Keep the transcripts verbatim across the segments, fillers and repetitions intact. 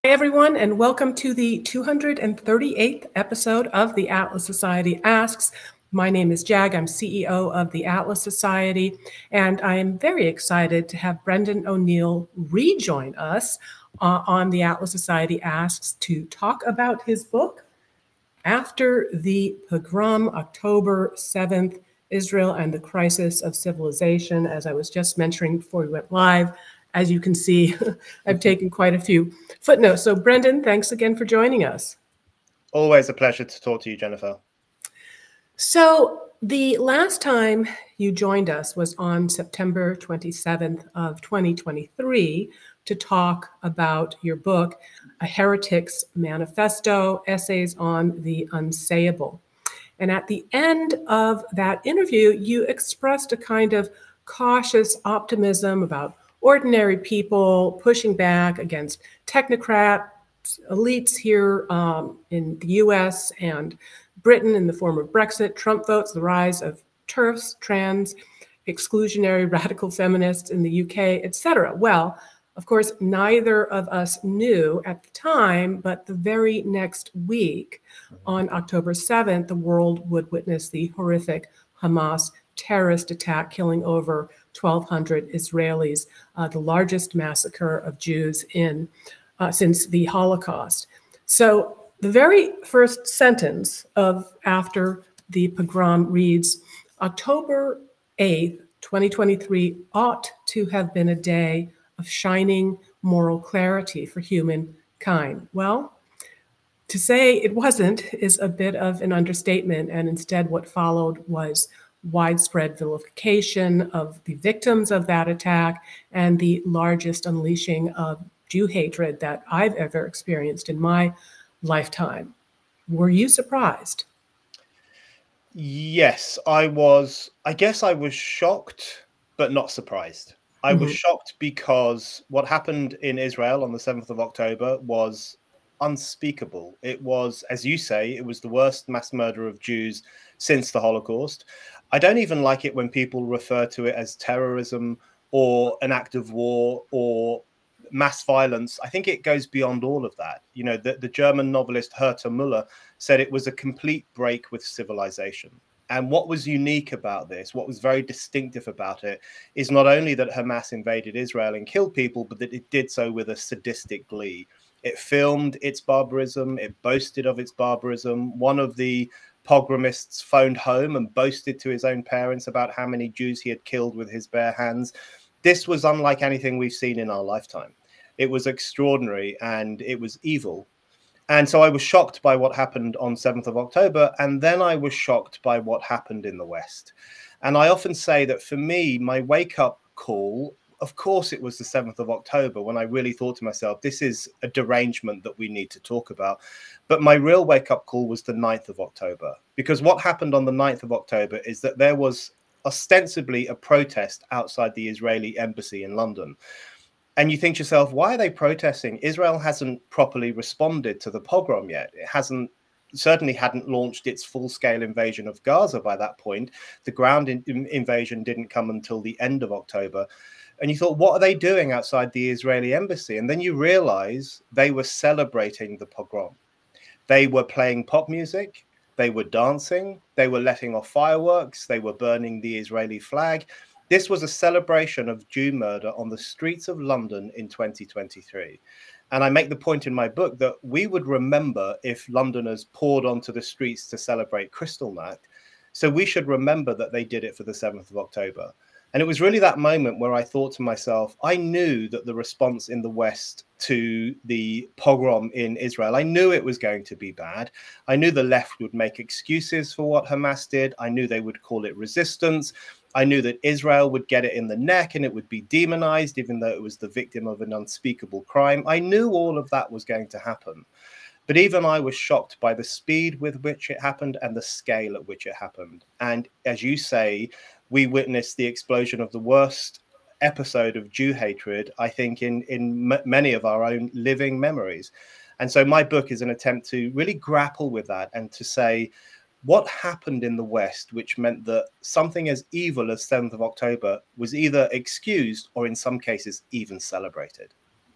everyone, and welcome to the two hundred thirty-eighth episode of the Atlas Society Asks. My name is Jag. I'm C E O of the Atlas Society, and I am very excited to have Brendan O'Neill rejoin us uh, on the Atlas Society Asks to talk about his book, After the Pogrom, October seventh, Israel and the Crisis of Civilization. As I was just mentioning before we went live, as you can see, I've taken quite a few footnotes. So, Brendan, thanks again for joining us. Always a pleasure to talk to you, Jennifer. So, the last time you joined us was on September twenty-seventh of twenty twenty-three to talk about your book, A Heretic's Manifesto, Essays on the Unsayable. And at the end of that interview, you expressed a kind of cautious optimism about ordinary people pushing back against technocrat elites here um, in the U S and Britain in the form of Brexit, Trump votes, the rise of TERFs, trans, exclusionary radical feminists in the U K, et cetera. Well, of course, neither of us knew at the time, but the very next week, on October seventh, the world would witness the horrific Hamas terrorist attack killing over twelve hundred Israelis, uh, the largest massacre of Jews in uh, since the Holocaust. So the very first sentence of After the Pogrom reads, October eighth, twenty twenty-three ought to have been a day of shining moral clarity for humankind. Well, to say it wasn't is a bit of an understatement, and instead what followed was widespread vilification of the victims of that attack and the largest unleashing of Jew hatred that I've ever experienced in my lifetime. Were you surprised? Yes, I was. I guess I was shocked, but not surprised. I mm-hmm. was shocked because what happened in Israel on the seventh of October was unspeakable. It was, as you say, it was the worst mass murder of Jews since the Holocaust. I don't even like it when people refer to it as terrorism or an act of war or mass violence. I think it goes beyond all of that. You know, the, the German novelist Herta Müller said it was a complete break with civilization. And what was unique about this, what was very distinctive about it, is not only that Hamas invaded Israel and killed people, but that it did so with a sadistic glee. It filmed its barbarism. It boasted of its barbarism. One of the pogromists phoned home and boasted to his own parents about how many Jews he had killed with his bare hands. This was unlike anything we've seen in our lifetime. It was extraordinary and it was evil. And so I was shocked by what happened on seventh of October. And then I was shocked by what happened in the West. And I often say that for me, my wake-up call, of course, it was the seventh of October when I really thought to myself, this is a derangement that we need to talk about. But my real wake-up call was the ninth of October, because what happened on the ninth of October is that there was ostensibly a protest outside the Israeli embassy in London. And you think to yourself, why are they protesting? Israel hasn't properly responded to the pogrom yet. It hasn't certainly hadn't launched its full-scale invasion of Gaza by that point. The ground in, in, invasion didn't come until the end of October. And you thought, what are they doing outside the Israeli embassy? And then you realize they were celebrating the pogrom. They were playing pop music. They were dancing. They were letting off fireworks. They were burning the Israeli flag. This was a celebration of Jew murder on the streets of London in twenty twenty-three. And I make the point in my book that we would remember if Londoners poured onto the streets to celebrate Kristallnacht. So we should remember that they did it for the seventh of October. And it was really that moment where I thought to myself, I knew that the response in the West to the pogrom in Israel, I knew it was going to be bad. I knew the left would make excuses for what Hamas did. I knew they would call it resistance. I knew that Israel would get it in the neck and it would be demonized, even though it was the victim of an unspeakable crime. I knew all of that was going to happen. But even I was shocked by the speed with which it happened and the scale at which it happened. And as you say, we witnessed the explosion of the worst episode of Jew hatred, I think, in, in m- many of our own living memories. And so my book is an attempt to really grapple with that and to say, what happened in the West, which meant that something as evil as seventh of October was either excused or in some cases even celebrated?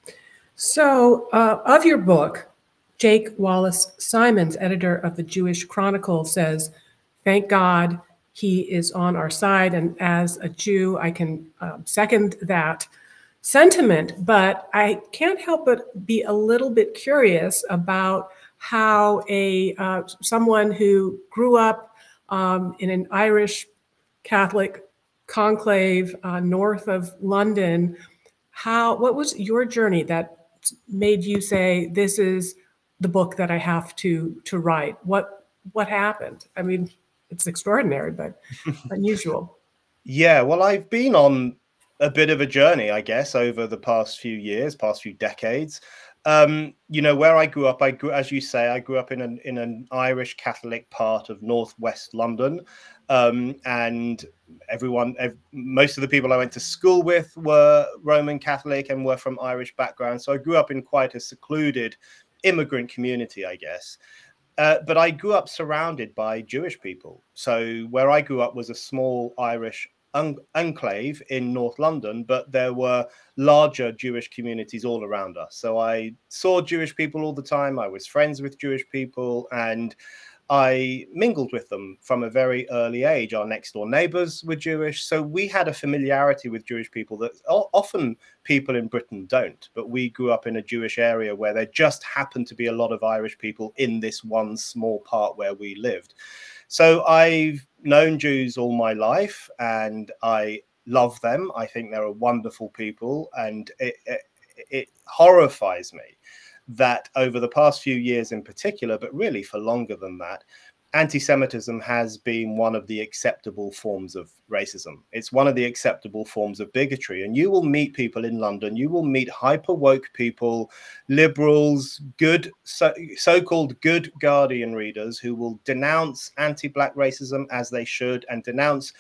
So, uh, of your book, Jake Wallace Simons, editor of the Jewish Chronicle, says, "Thank God he is on our side." And as a Jew, I can um, second that sentiment, but I can't help but be a little bit curious about how a uh, someone who grew up um, in an Irish Catholic conclave uh, north of London, how what was your journey that made you say, this is the book that I have to to write? What what happened? I mean, it's extraordinary, but unusual. Yeah, well, I've been on a bit of a journey, I guess, over the past few years, past few decades. Um, you know, where I grew up, I grew, as you say, I grew up in an in an Irish Catholic part of northwest London, um, and everyone, ev- most of the people I went to school with were Roman Catholic and were from Irish background. So I grew up in quite a secluded immigrant community, I guess. Uh, but I grew up surrounded by Jewish people. So where I grew up was a small Irish un- enclave in North London, but there were larger Jewish communities all around us. So I saw Jewish people all the time. I was friends with Jewish people, and I mingled with them from a very early age. Our next door neighbors were Jewish. So we had a familiarity with Jewish people that often people in Britain don't. But we grew up in a Jewish area where there just happened to be a lot of Irish people in this one small part where we lived. So I've known Jews all my life, and I love them. I think they're a wonderful people, and it, it, it horrifies me that over the past few years in particular, but really for longer than that, anti-Semitism has been one of the acceptable forms of racism. It's one of the acceptable forms of bigotry. And you will meet people in London, you will meet hyper woke people, liberals, good, so, so-called good Guardian readers who will denounce anti-Black racism as they should, and denounce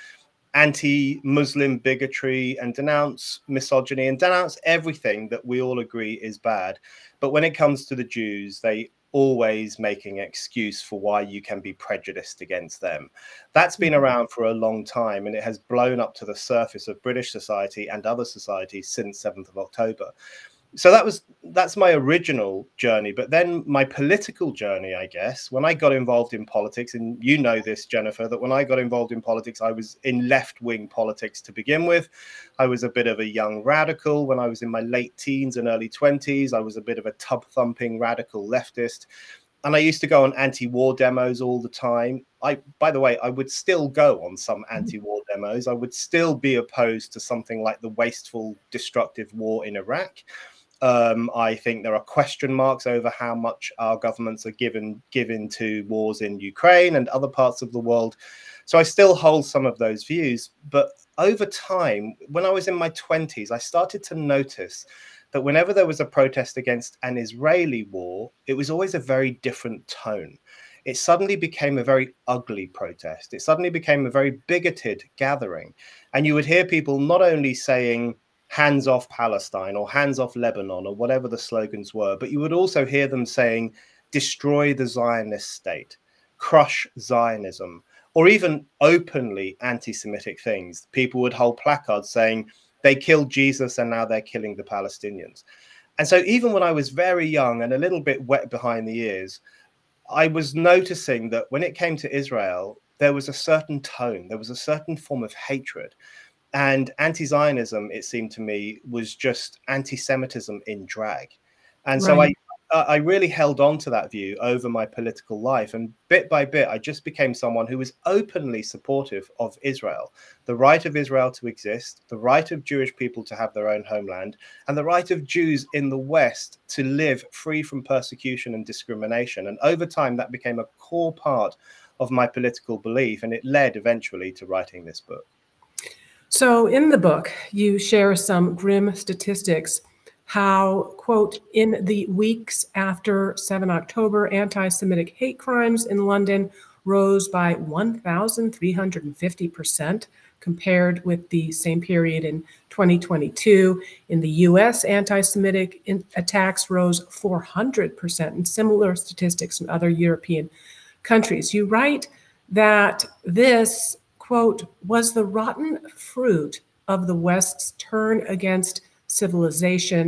anti-Muslim bigotry, and denounce misogyny, and denounce everything that we all agree is bad. But when it comes to the Jews, they always making an excuse for why you can be prejudiced against them. That's been around for a long time, and it has blown up to the surface of British society and other societies since seventh of October. So that was that's my original journey. But then my political journey, I guess, when I got involved in politics, and you know this, Jennifer, that when I got involved in politics, I was in left-wing politics to begin with. I was a bit of a young radical when I was in my late teens and early twenties. I was a bit of a tub-thumping radical leftist. And I used to go on anti-war demos all the time. I, by the way, I would still go on some anti-war demos. I would still be opposed to something like the wasteful, destructive war in Iraq. Um, I think there are question marks over how much our governments are given given to wars in Ukraine and other parts of the world. So I still hold some of those views. But over time, when I was in my twenties, I started to notice that whenever there was a protest against an Israeli war, it was always a very different tone. It suddenly became a very ugly protest. It suddenly became a very bigoted gathering. And you would hear people not only saying, hands off Palestine or hands off Lebanon or whatever the slogans were, but you would also hear them saying, destroy the Zionist state, crush Zionism, or even openly anti-Semitic things. People would hold placards saying, they killed Jesus and now they're killing the Palestinians. And so even when I was very young and a little bit wet behind the ears, I was noticing that when it came to Israel, there was a certain tone, there was a certain form of hatred. And anti-Zionism, it seemed to me, was just anti-Semitism in drag. And so Right. I, I really held on to that view over my political life. And bit by bit, I just became someone who was openly supportive of Israel, the right of Israel to exist, the right of Jewish people to have their own homeland, and the right of Jews in the West to live free from persecution and discrimination. And over time, that became a core part of my political belief. And it led eventually to writing this book. So in the book, you share some grim statistics, how, quote, in the weeks after seven October, anti-Semitic hate crimes in London rose by one thousand three hundred fifty percent compared with the same period in twenty twenty-two. In the U S, anti-Semitic attacks rose four hundred percent, and similar statistics in other European countries. You write that this, quote, was the rotten fruit of the West's turn against civilization.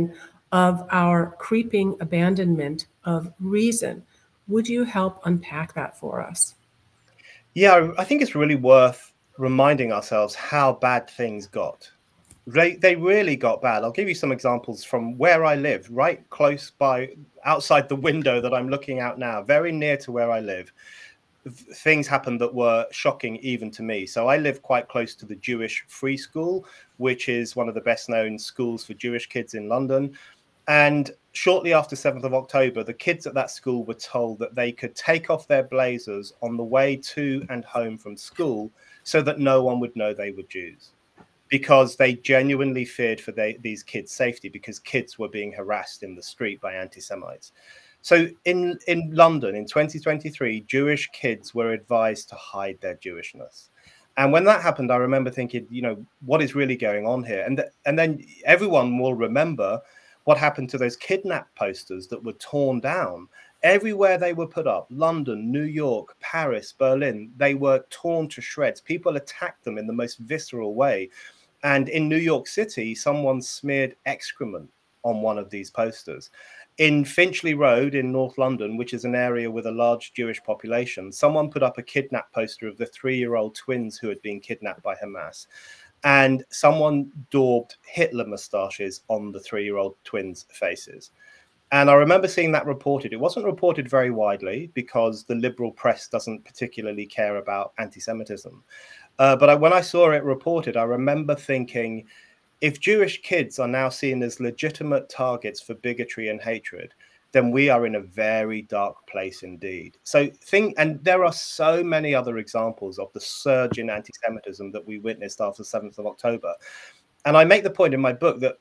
of our creeping abandonment of reason. Would you help unpack that for us? Yeah, I think it's really worth reminding ourselves how bad things got. They they really got bad. I'll give you some examples from where I live, right close by, outside the window that I'm looking out now, very near to where I live. Things happened that were shocking even to me. So I live quite close to the Jewish Free School, which is one of the best known schools for Jewish kids in London. And shortly after seventh of October, the kids at that school were told that they could take off their blazers on the way to and home from school so that no one would know they were Jews, because they genuinely feared for they, these kids' safety, because kids were being harassed in the street by anti-Semites. So in, in London in twenty twenty-three, Jewish kids were advised to hide their Jewishness. And when that happened, I remember thinking, you know, what is really going on here? And, th- and then everyone will remember what happened to those kidnap posters that were torn down. Everywhere they were put up, London, New York, Paris, Berlin, they were torn to shreds. People attacked them in the most visceral way. And in New York City, someone smeared excrement on one of these posters. In Finchley Road in North London, which is an area with a large Jewish population, someone put up a kidnap poster of the three-year-old twins who had been kidnapped by Hamas. And someone daubed Hitler moustaches on the three-year-old twins' faces. And I remember seeing that reported. It wasn't reported very widely because the liberal press doesn't particularly care about anti-Semitism. Uh, but I, when I saw it reported, I remember thinking, if Jewish kids are now seen as legitimate targets for bigotry and hatred, then we are in a very dark place indeed. So think, and there are so many other examples of the surge in anti-Semitism that we witnessed after seventh of October. And I make the point in my book that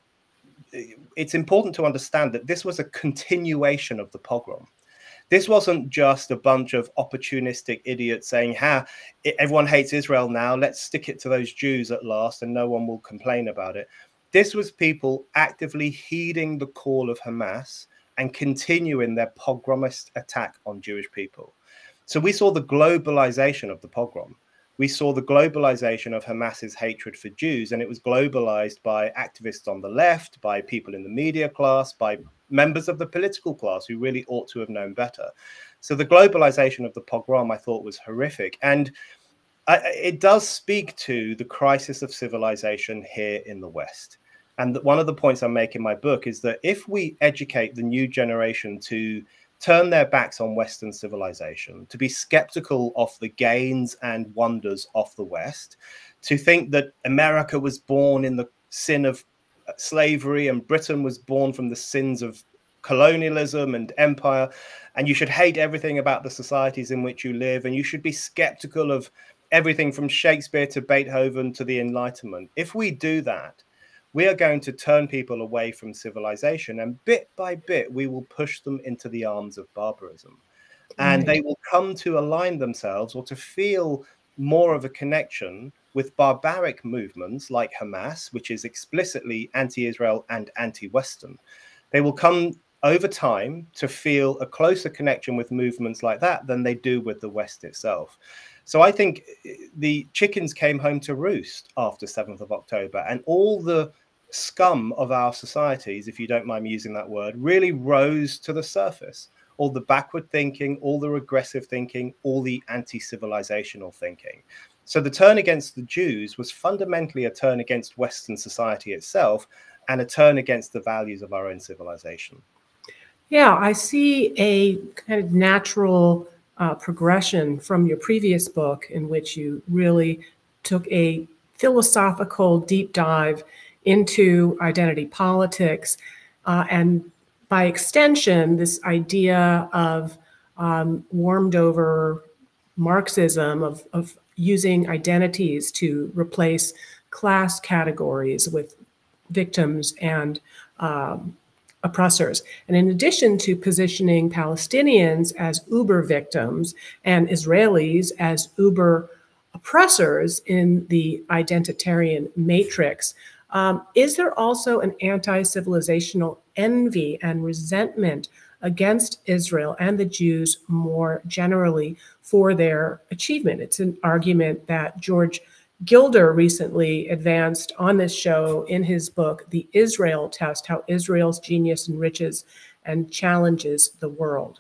it's important to understand that this was a continuation of the pogrom. This wasn't just a bunch of opportunistic idiots saying, ha, everyone hates Israel now, let's stick it to those Jews at last and no one will complain about it. This was people actively heeding the call of Hamas and continuing their pogromist attack on Jewish people. So we saw the globalization of the pogrom. We saw the globalization of Hamas's hatred for Jews, and it was globalized by activists on the left, by people in the media class, by members of the political class who really ought to have known better. So the globalization of the pogrom, I thought, was horrific. And I, it does speak to the crisis of civilization here in the West. And one of the points I make in my book is that if we educate the new generation to turn their backs on Western civilization, to be skeptical of the gains and wonders of the West, to think that America was born in the sin of slavery and Britain was born from the sins of colonialism and empire, and you should hate everything about the societies in which you live, and you should be skeptical of everything from Shakespeare to Beethoven to the Enlightenment. If we do that, we are going to turn people away from civilization, and bit by bit, we will push them into the arms of barbarism. And Right. they will come to align themselves or to feel more of a connection with barbaric movements like Hamas, which is explicitly anti-Israel and anti-Western. They will come over time to feel a closer connection with movements like that than they do with the West itself. So I think the chickens came home to roost after seventh of October, and all the scum of our societies, if you don't mind me using that word, really rose to the surface. All the backward thinking, all the regressive thinking, all the anti-civilizational thinking. So the turn against the Jews was fundamentally a turn against Western society itself and a turn against the values of our own civilization. Yeah, I see a kind of natural uh, progression from your previous book in which you really took a philosophical deep dive into identity politics, uh, and by extension, this idea of um, warmed over Marxism of, of using identities to replace class categories with victims and um, oppressors. And in addition to positioning Palestinians as uber victims and Israelis as uber oppressors in the identitarian matrix, um, is there also an anti-civilizational envy and resentment against Israel and the Jews more generally for their achievement? It's an argument that George Gilder recently advanced on this show in his book, The Israel Test, How Israel's Genius Enriches and Challenges the World.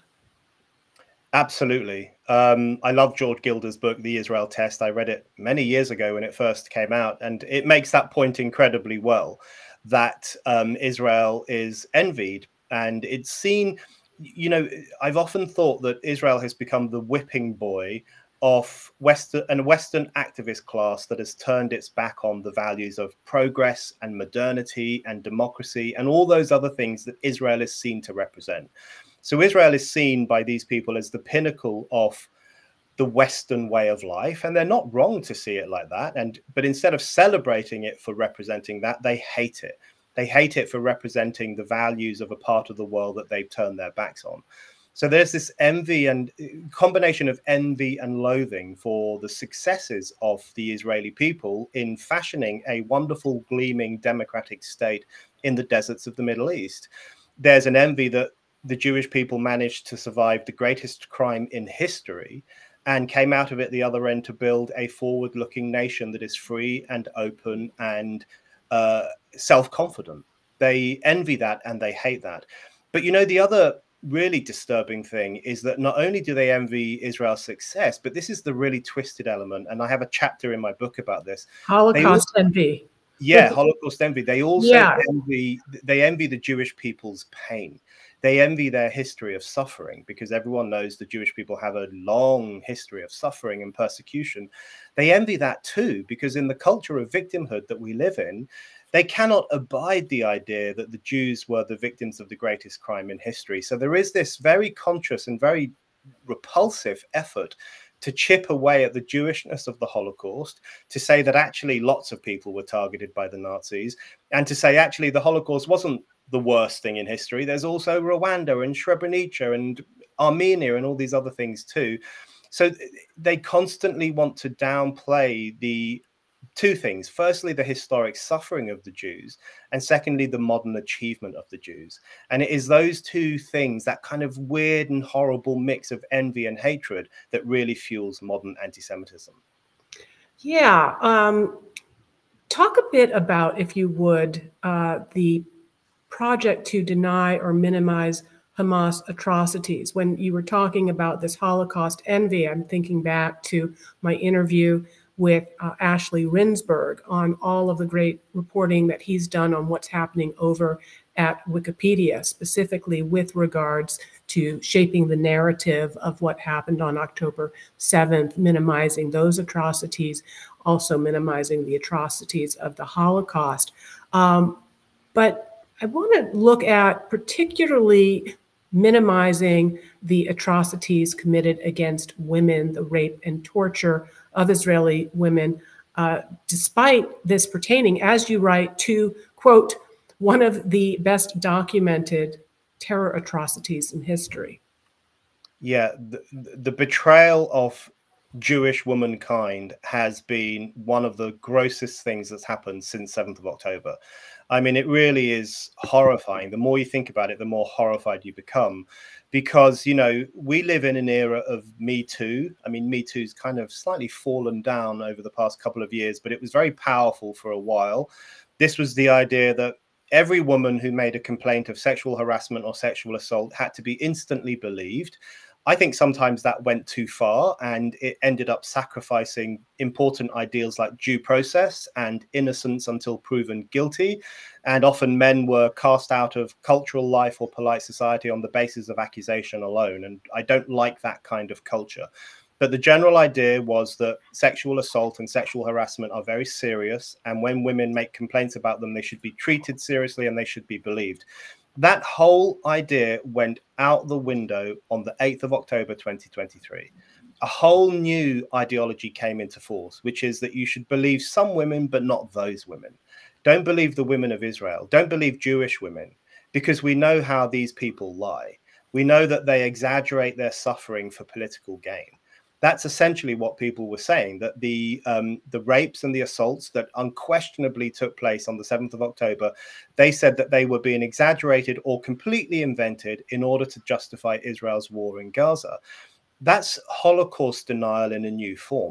Absolutely. Um, I love George Gilder's book, The Israel Test. I read it many years ago when it first came out, and it makes that point incredibly well, that um, Israel is envied. And it's seen, you know, I've often thought that Israel has become the whipping boy of Western and Western activist class that has turned its back on the values of progress and modernity and democracy and all those other things that Israel is seen to represent. So Israel is seen by these people as the pinnacle of the Western way of life, and they're not wrong to see it like that. And but instead of celebrating it for representing that, they hate it. They hate it for representing the values of a part of the world that they've turned their backs on. So there's this envy and combination of envy and loathing for the successes of the Israeli people in fashioning a wonderful, gleaming democratic state in the deserts of the Middle East. There's an envy that the Jewish people managed to survive the greatest crime in history and came out of it the other end to build a forward-looking nation that is free and open and uh, self-confident. They envy that and they hate that. But, you know, the other really disturbing thing is that not only do they envy Israel's success, but this is the really twisted element. And I have a chapter in my book about this. Holocaust also, envy. Yeah, Holocaust envy. They also yeah. envy, they envy the Jewish people's pain. They envy their history of suffering, because everyone knows the Jewish people have a long history of suffering and persecution. They envy that too, because in the culture of victimhood that we live in, they cannot abide the idea that the Jews were the victims of the greatest crime in history. So there is this very conscious and very repulsive effort to chip away at the Jewishness of the Holocaust, to say that actually lots of people were targeted by the Nazis, and to say actually the Holocaust wasn't the worst thing in history. There's also Rwanda and Srebrenica and Armenia and all these other things too. So they constantly want to downplay the two things. Firstly, the historic suffering of the Jews, and secondly, the modern achievement of the Jews. And it is those two things, that kind of weird and horrible mix of envy and hatred, that really fuels modern anti-Semitism. Yeah. Um, talk a bit about, if you would, uh, the project to deny or minimize Hamas atrocities. When you were talking about this Holocaust envy, I'm thinking back to my interview with uh, Ashley Rinsberg on all of the great reporting that he's done on what's happening over at Wikipedia, specifically with regards to shaping the narrative of what happened on October seventh, minimizing those atrocities, also minimizing the atrocities of the Holocaust. Um, but I want to look at particularly minimizing the atrocities committed against women, the rape and torture of Israeli women, uh, despite this pertaining, as you write, to, quote, one of the best documented terror atrocities in history. Yeah, the, the betrayal of Jewish womankind has been one of the grossest things that's happened since seventh of October. I mean, it really is horrifying. The more you think about it, the more horrified you become, because, you know, we live in an era of Me Too. I mean, Me Too's kind of slightly fallen down over the past couple of years, but it was very powerful for a while. This was the idea that every woman who made a complaint of sexual harassment or sexual assault had to be instantly believed. I think sometimes that went too far, and it ended up sacrificing important ideals like due process and innocence until proven guilty. And often men were cast out of cultural life or polite society on the basis of accusation alone. And I don't like that kind of culture. But the general idea was that sexual assault and sexual harassment are very serious. And when women make complaints about them, they should be treated seriously and they should be believed. That whole idea went out the window on the eighth of October, twenty twenty-three. A whole new ideology came into force, which is that you should believe some women, but not those women. Don't believe the women of Israel. Don't believe Jewish women, because we know how these people lie. We know that they exaggerate their suffering for political gain. That's essentially what people were saying, that the um, the rapes and the assaults that unquestionably took place on the seventh of October, they said that they were being exaggerated or completely invented in order to justify Israel's war in Gaza. That's Holocaust denial in a new form,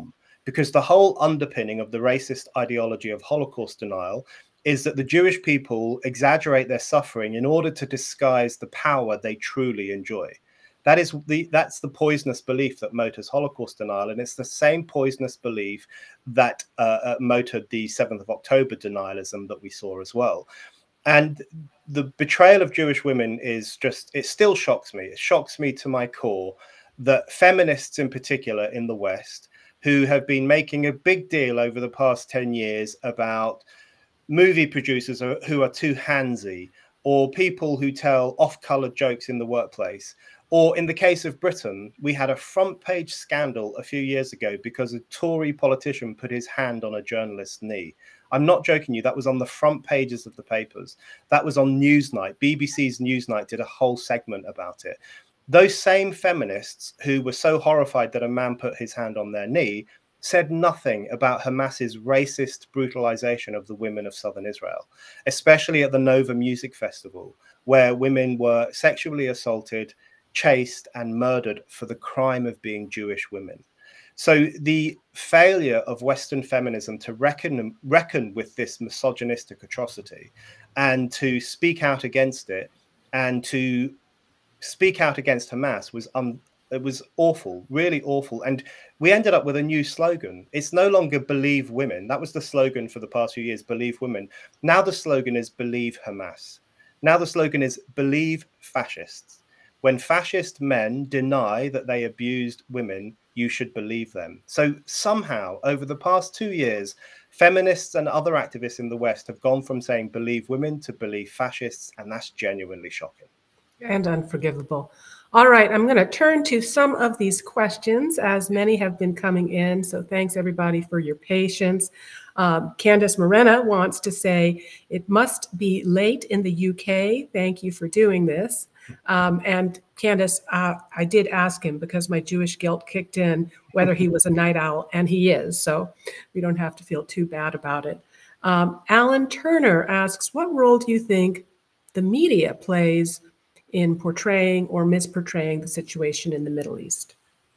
because the whole underpinning of the racist ideology of Holocaust denial is that the Jewish people exaggerate their suffering in order to disguise the power they truly enjoy. That is the that's the poisonous belief that motors Holocaust denial, and it's the same poisonous belief that uh, uh, motored the seventh of October denialism that we saw as well. And the betrayal of Jewish women is just, it still shocks me. It shocks me to my core that feminists in particular in the West, who have been making a big deal over the past ten years about movie producers who are too handsy, or people who tell off-colored jokes in the workplace. Or in the case of Britain, we had a front page scandal a few years ago because a Tory politician put his hand on a journalist's knee. I'm not joking you, that was on the front pages of the papers. That was on Newsnight. B B C's Newsnight did a whole segment about it. Those same feminists who were so horrified that a man put his hand on their knee said nothing about Hamas's racist brutalization of the women of southern Israel, especially at the Nova Music Festival, where women were sexually assaulted, chased, and murdered for the crime of being Jewish women. So the failure of Western feminism to reckon, reckon with this misogynistic atrocity and to speak out against it and to speak out against Hamas was un, it was awful, really awful. And we ended up with a new slogan. It's no longer believe women. That was the slogan for the past few years, believe women. Now the slogan is believe Hamas. Now the slogan is believe fascists. When fascist men deny that they abused women, you should believe them. So somehow over the past two years, feminists and other activists in the West have gone from saying believe women to believe fascists. And that's genuinely shocking. And unforgivable. All right, I'm going to turn to some of these questions as many have been coming in. So thanks everybody for your patience. Um, Candace Morena wants to say, it must be late in the U K. Thank you for doing this. Um, and Candace, uh, I did ask him because my Jewish guilt kicked in whether he was a night owl, and he is. So we don't have to feel too bad about it. Um, Alan Turner asks, what role do you think the media plays in portraying or misportraying the situation in the Middle East?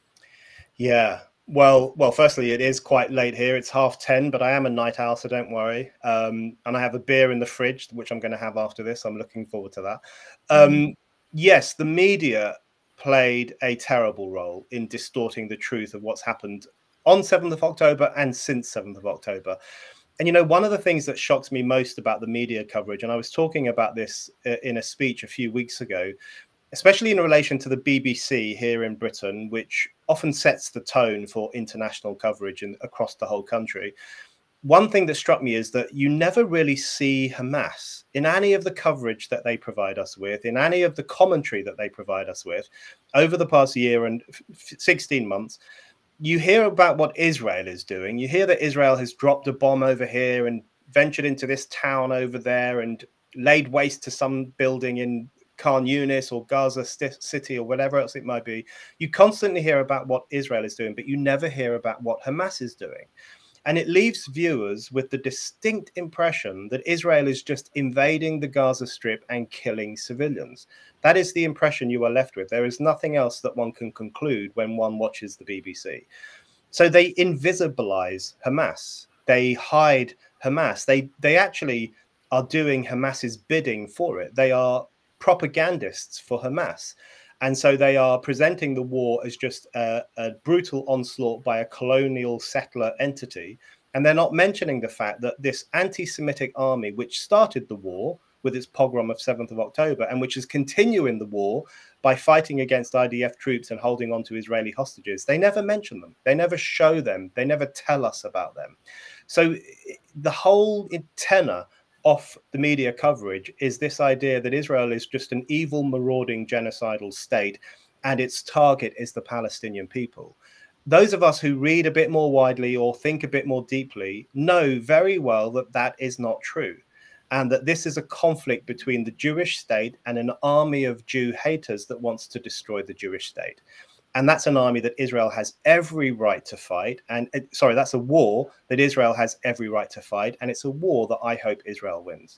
Yeah, well, well, firstly, it is quite late here. It's half ten, but I am a night owl, so don't worry. Um, and I have a beer in the fridge, which I'm going to have after this. I'm looking forward to that. Um, mm. Yes, the media played a terrible role in distorting the truth of what's happened on seventh of October and since seventh of October. And, you know, one of the things that shocks me most about the media coverage, and I was talking about this in a speech a few weeks ago, especially in relation to the B B C here in Britain, which often sets the tone for international coverage in, across the whole country. One thing that struck me is that you never really see Hamas in any of the coverage that they provide us with, in any of the commentary that they provide us with over the past year and sixteen months. You hear about what Israel is doing. You hear that Israel has dropped a bomb over here and ventured into this town over there and laid waste to some building in Khan Yunis or Gaza City or whatever else it might be. You constantly hear about what Israel is doing, but you never hear about what Hamas is doing. And it leaves viewers with the distinct impression that Israel is just invading the Gaza Strip and killing civilians. That is the impression you are left with. There is nothing else that one can conclude when one watches the B B C. So they invisibilize Hamas. They hide Hamas. They, they actually are doing Hamas's bidding for it. They are propagandists for Hamas. And so they are presenting the war as just a, a brutal onslaught by a colonial settler entity. And they're not mentioning the fact that this anti-Semitic army, which started the war with its pogrom of seventh of October, and which is continuing the war by fighting against I D F troops and holding on to Israeli hostages, they never mention them. They never show them. They never tell us about them. So the whole tenor off the media coverage is this idea that Israel is just an evil, marauding, genocidal state, and its target is the Palestinian people. Those of us who read a bit more widely or think a bit more deeply know very well that that is not true, and that this is a conflict between the Jewish state and an army of Jew haters that wants to destroy the Jewish state. And that's an army that Israel has every right to fight. And uh, sorry, that's a war that Israel has every right to fight. And it's a war that I hope Israel wins.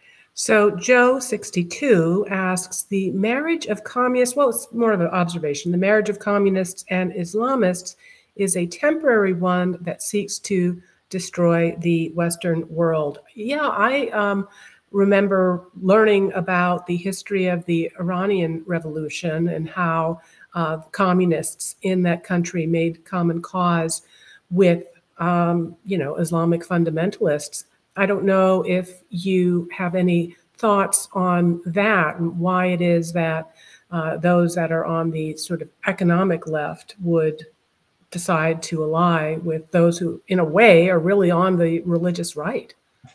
So Joe sixty-two asks, the marriage of communists, well, it's more of an observation, the marriage of communists and Islamists is a temporary one that seeks to destroy the Western world. Yeah, I um, remember learning about the history of the Iranian Revolution and how uh, communists in that country made common cause with, um, you know, Islamic fundamentalists. I don't know if you have any thoughts on that and why it is that uh, those that are on the sort of economic left would decide to ally with those who, in a way, are really on the religious right.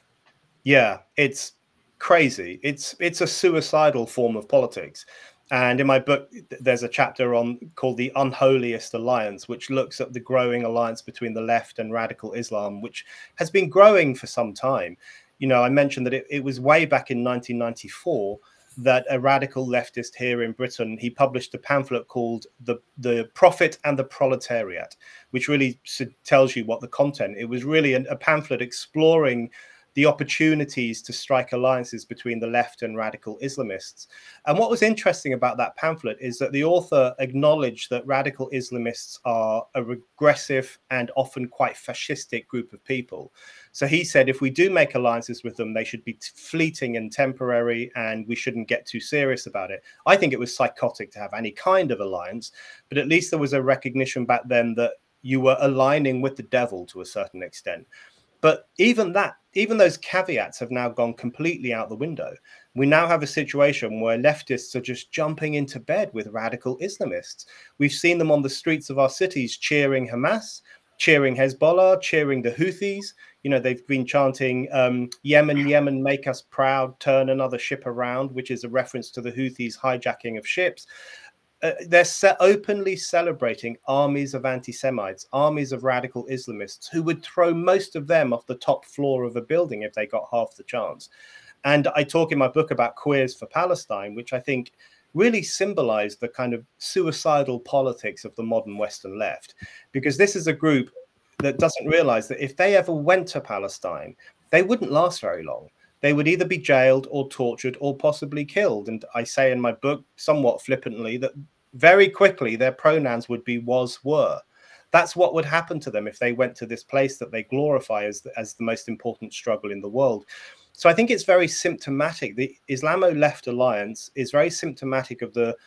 Yeah, it's crazy. It's it's a suicidal form of politics. And in my book, there's a chapter on called The Unholiest Alliance, which looks at the growing alliance between the left and radical Islam, which has been growing for some time. You know, I mentioned that it, it was way back in nineteen ninety-four that a radical leftist here in Britain, he published a pamphlet called The, the Prophet and the Proletariat, which really tells you what the content. It was really a, a pamphlet exploring the opportunities to strike alliances between the left and radical Islamists. And what was interesting about that pamphlet is that the author acknowledged that radical Islamists are a regressive and often quite fascistic group of people. So he said, if we do make alliances with them, they should be fleeting and temporary, and we shouldn't get too serious about it. I think it was psychotic to have any kind of alliance, but at least there was a recognition back then that you were aligning with the devil to a certain extent. But even that, even those caveats have now gone completely out the window. We now have a situation where leftists are just jumping into bed with radical Islamists. We've seen them on the streets of our cities cheering Hamas, cheering Hezbollah, cheering the Houthis. You know, they've been chanting um, Yemen, Yemen, make us proud, turn another ship around, which is a reference to the Houthis hijacking of ships. Uh, they're se- openly celebrating armies of anti-Semites, armies of radical Islamists who would throw most of them off the top floor of a building if they got half the chance. And I talk in my book about Queers for Palestine, which I think really symbolized the kind of suicidal politics of the modern Western left, because this is a group that doesn't realize that if they ever went to Palestine, they wouldn't last very long. They would either be jailed or tortured or possibly killed. And I say in my book, somewhat flippantly, that very quickly their pronouns would be was, were. That's what would happen to them if they went to this place that they glorify as the, as the most important struggle in the world. So I think it's very symptomatic. The Islamo-left alliance is very symptomatic of the,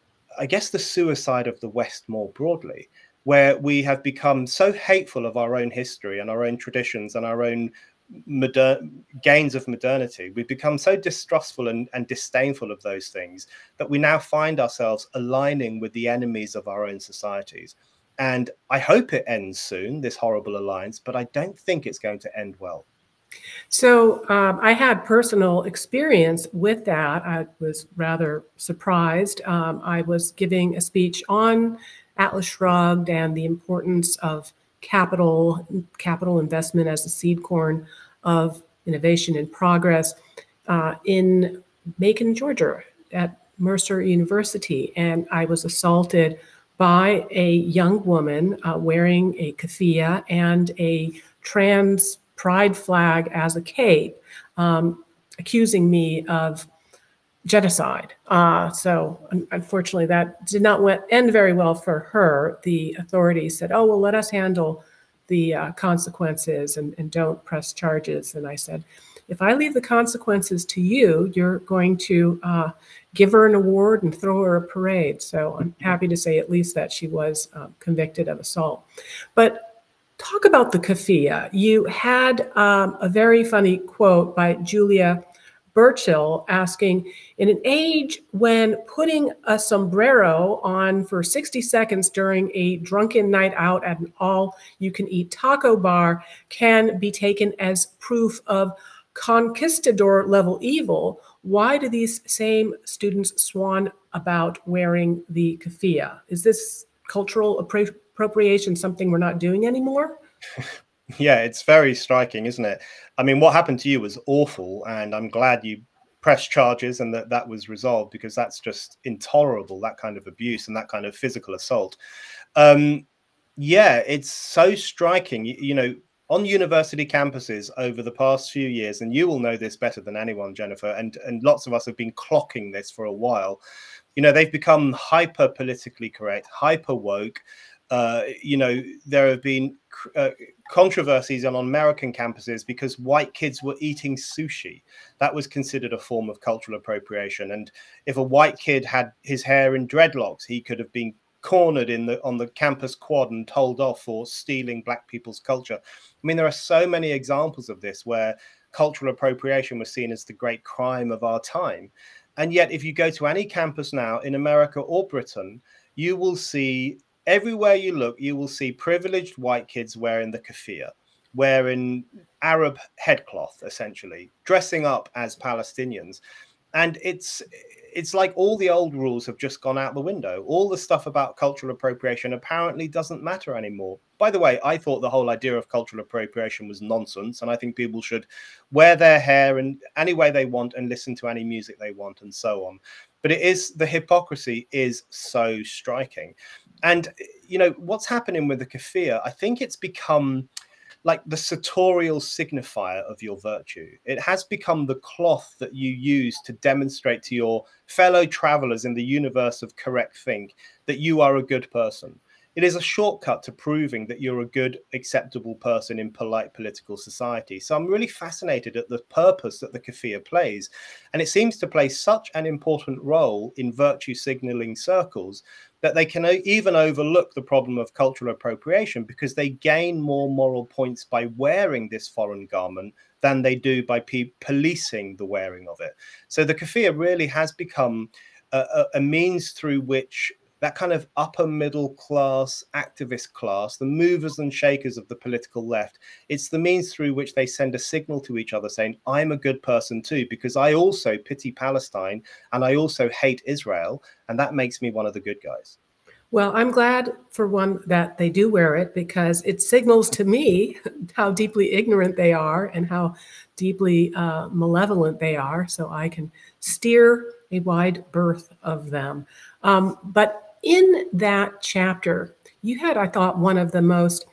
I guess, the suicide of the West more broadly, where we have become so hateful of our own history and our own traditions and our own modern gains of modernity. We've become so distrustful and, and disdainful of those things that we now find ourselves aligning with the enemies of our own societies. And I hope it ends soon, this horrible alliance, but I don't think it's going to end well. So um, I had personal experience with that. I was rather surprised. Um, I was giving a speech on Atlas Shrugged and the importance of capital, capital investment as the seed corn of innovation and progress uh, in Macon, Georgia, at Mercer University. And I was assaulted by a young woman uh, wearing a keffiyeh and a trans pride flag as a cape, um, accusing me of genocide. Uh, so un- unfortunately, that did not went, end very well for her. The authorities said, oh, well, let us handle the uh, consequences and, and don't press charges. And I said, if I leave the consequences to you, you're going to uh, give her an award and throw her a parade. So I'm happy to say at least that she was uh, convicted of assault. But talk about the keffiyeh. You had um, a very funny quote by Julia Burchill asking, in an age when putting a sombrero on for sixty seconds during a drunken night out at an all-you-can-eat taco bar can be taken as proof of conquistador-level evil, why do these same students swan about wearing the keffiyeh? Is this cultural appro- appropriation something we're not doing anymore? Yeah, it's very striking, isn't it? I mean, what happened to you was awful, and I'm glad you pressed charges and that that was resolved, because that's just intolerable, that kind of abuse and that kind of physical assault. Um, yeah, it's so striking. You, you know, on university campuses over the past few years, and you will know this better than anyone, Jennifer, and, and lots of us have been clocking this for a while, you know, they've become hyper politically correct, hyper woke. Uh, you know, there have been uh, controversies on American campuses because white kids were eating sushi. That was considered a form of cultural appropriation. And if a white kid had his hair in dreadlocks, he could have been cornered in the on the campus quad and told off for stealing black people's culture. I mean, there are so many examples of this where cultural appropriation was seen as the great crime of our time. And yet, if you go to any campus now in America or Britain, you will see everywhere you look, you will see privileged white kids wearing the keffiyeh, wearing Arab headcloth, essentially, dressing up as Palestinians. And it's it's like all the old rules have just gone out the window. All the stuff about cultural appropriation apparently doesn't matter anymore. By the way, I thought the whole idea of cultural appropriation was nonsense. And I think people should wear their hair in any way they want and listen to any music they want and so on. But it is, the hypocrisy is so striking. And, you know, what's happening with the keffiyeh, I think it's become like the sartorial signifier of your virtue. It has become the cloth that you use to demonstrate to your fellow travelers in the universe of correct think that you are a good person. It is a shortcut to proving that you're a good, acceptable person in polite political society. So I'm really fascinated at the purpose that the keffiyeh plays. And it seems to play such an important role in virtue signaling circles that they can even overlook the problem of cultural appropriation because they gain more moral points by wearing this foreign garment than they do by pe- policing the wearing of it. So the keffiyeh really has become a, a, a means through which that kind of upper middle class activist class, the movers and shakers of the political left, it's the means through which they send a signal to each other saying, I'm a good person too, because I also pity Palestine and I also hate Israel. And that makes me one of the good guys. Well, I'm glad for one that they do wear it because it signals to me how deeply ignorant they are and how deeply uh, malevolent they are. So I can steer a wide berth of them. Um, but in that chapter, you had, I thought, one of the most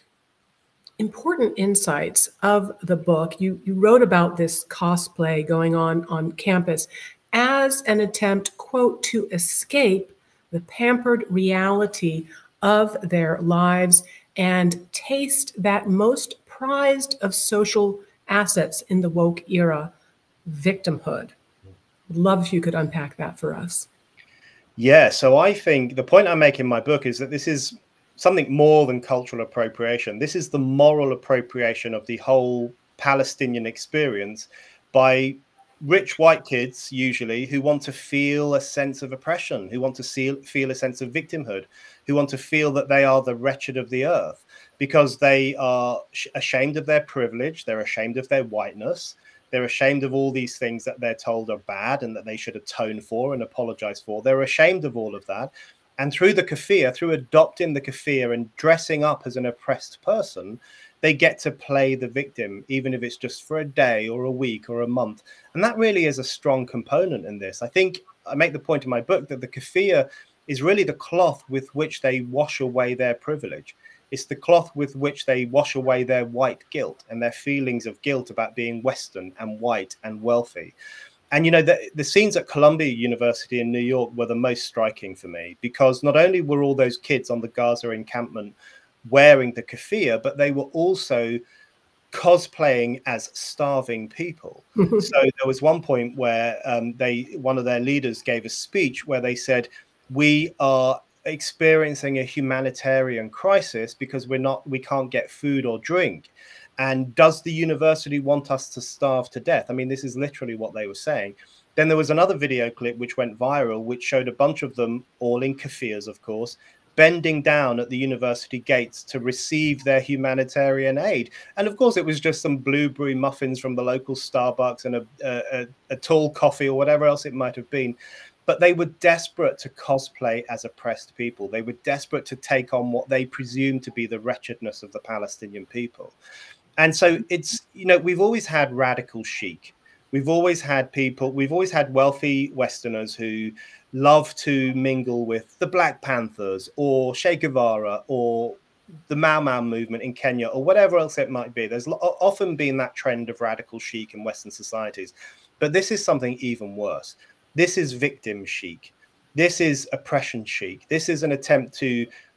important insights of the book. You, you wrote about this cosplay going on on campus as an attempt, quote, to escape the pampered reality of their lives and taste that most prized of social assets in the woke era, victimhood. Love if you could unpack that for us. Yeah, so I think the point I make in my book is that this is something more than cultural appropriation. This is the moral appropriation of the whole Palestinian experience by rich white kids, usually, who want to feel a sense of oppression, who want to see, feel a sense of victimhood, who want to feel that they are the wretched of the earth because they are ashamed of their privilege, they're ashamed of their whiteness. They're ashamed of all these things that they're told are bad and that they should atone for and apologize for. They're ashamed of all of that. And through the keffiyeh, through adopting the keffiyeh and dressing up as an oppressed person, they get to play the victim, even if it's just for a day or a week or a month. And that really is a strong component in this. I think I make the point in my book that the keffiyeh is really the cloth with which they wash away their privilege. It's the cloth with which they wash away their white guilt and their feelings of guilt about being Western and white and wealthy. And, you know, the, the scenes at Columbia University in New York were the most striking for me because not only were all those kids on the Gaza encampment wearing the keffiyeh, but they were also cosplaying as starving people. So there was one point where um, they, one of their leaders gave a speech where they said, we are experiencing a humanitarian crisis because we're not, we can't get food or drink. And does the university want us to starve to death? I mean, this is literally what they were saying. Then there was another video clip which went viral, which showed a bunch of them, all in keffiyehs, of course, bending down at the university gates to receive their humanitarian aid. And of course, it was just some blueberry muffins from the local Starbucks and a, a, a tall coffee or whatever else it might have been. But they were desperate to cosplay as oppressed people. They were desperate to take on what they presumed to be the wretchedness of the Palestinian people. And so it's, you know, we've always had radical chic. We've always had people, we've always had wealthy Westerners who love to mingle with the Black Panthers or Che Guevara or the Mau Mau movement in Kenya or whatever else it might be. There's often been that trend of radical chic in Western societies. But this is something even worse. This is victim chic. This is oppression chic. This is an attempt to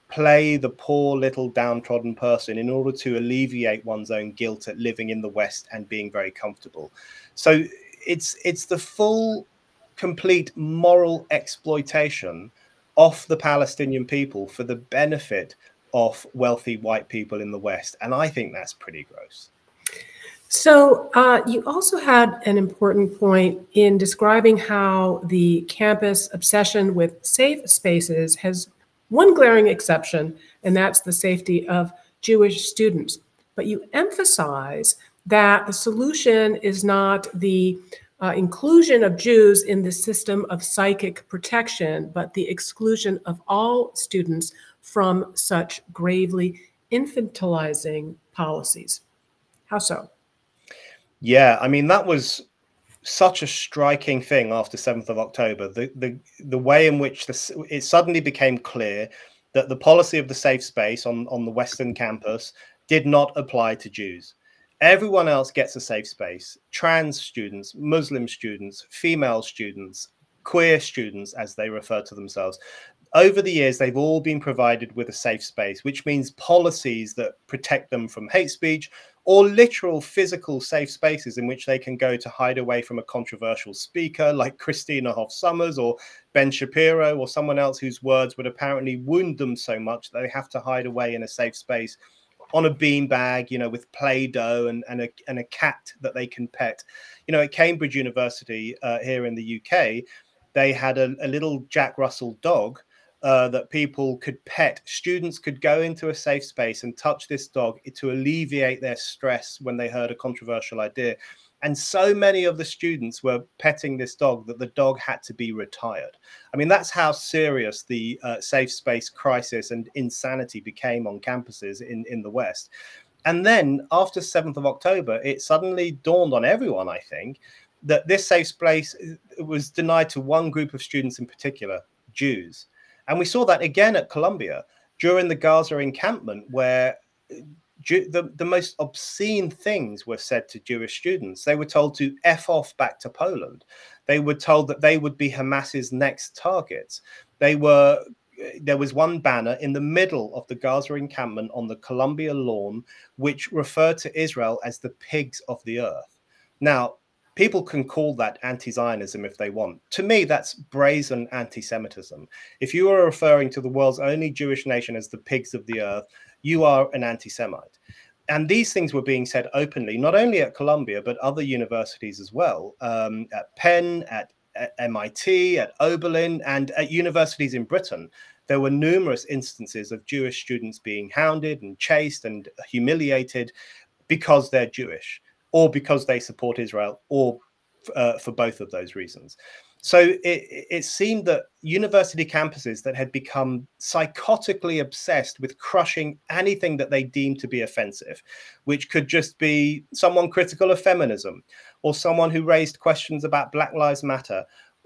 play the poor little downtrodden person in order to alleviate one's own guilt at living in the West and being very comfortable. So it's it's the full, complete moral exploitation of the Palestinian people for the benefit of wealthy white people in the West. And I think that's pretty gross. So uh, you also had an important point in describing how the campus obsession with safe spaces has one glaring exception, and that's the safety of Jewish students. But you emphasize that the solution is not the uh, inclusion of Jews in the system of psychic protection, but the exclusion of all students from such gravely infantilizing policies. How so? Yeah, I mean, that was such a striking thing after seventh of October, the the the way in which this, it suddenly became clear that the policy of the safe space on, on the Western campus did not apply to Jews. Everyone else gets a safe space. Trans students, Muslim students, female students, queer students, as they refer to themselves. Over the years, they've all been provided with a safe space, which means policies that protect them from hate speech, or literal physical safe spaces in which they can go to hide away from a controversial speaker like Christina Hoff Sommers or Ben Shapiro or someone else whose words would apparently wound them so much that they have to hide away in a safe space on a beanbag, you know, with Play-Doh and, and, a, and a cat that they can pet. You know, at Cambridge University uh, here in the U K, they had a, a little Jack Russell dog Uh, that people could pet. Students could go into a safe space and touch this dog to alleviate their stress when they heard a controversial idea. And so many of the students were petting this dog that the dog had to be retired. I mean, that's how serious the uh, safe space crisis and insanity became on campuses in, in the West. And then after seventh of October, it suddenly dawned on everyone, I think, that this safe space was denied to one group of students in particular, Jews. And we saw that again at Columbia during the Gaza encampment, where Jew, the, the most obscene things were said to Jewish students. They were told to F off back to Poland. They were told that they would be Hamas's next targets. They were, there was one banner in the middle of the Gaza encampment on the Columbia lawn, which referred to Israel as the pigs of the earth. Now, people can call that anti-Zionism if they want. To me, that's brazen anti-Semitism. If you are referring to the world's only Jewish nation as the pigs of the earth, you are an anti-Semite. And these things were being said openly, not only at Columbia, but other universities as well, um, at Penn, at, at M I T, at Oberlin, and at universities in Britain. There were numerous instances of Jewish students being hounded and chased and humiliated because they're Jewish, or because they support Israel, or uh, for both of those reasons. So it, it seemed that university campuses that had become psychotically obsessed with crushing anything that they deemed to be offensive, which could just be someone critical of feminism, or someone who raised questions about Black Lives Matter,